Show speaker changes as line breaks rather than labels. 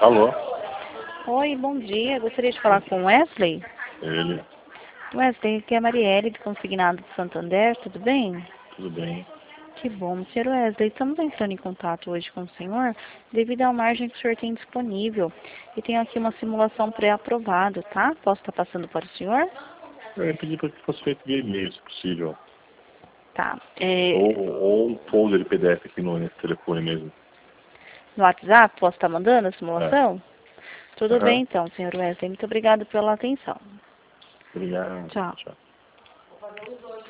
Alô?
Oi, bom dia. Gostaria de falar com o Wesley.
Ele.
Wesley, aqui é a Marielle, de Consignado de Santander, tudo bem?
Tudo bem.
Que bom, senhor Wesley. Estamos entrando em contato hoje com o senhor devido à margem que o senhor tem disponível. E tenho aqui uma simulação pré-aprovada, tá? Posso estar passando para o senhor?
Eu ia pedir para que fosse feito via e-mail, se possível.
Tá.
Ou um folder de PDF aqui nesse telefone mesmo.
No WhatsApp, posso estar mandando a
É.
simulação? Tudo
Aham.
bem então, senhor Wesley. Muito obrigado pela atenção.
Obrigado.
Tchau.
Tchau.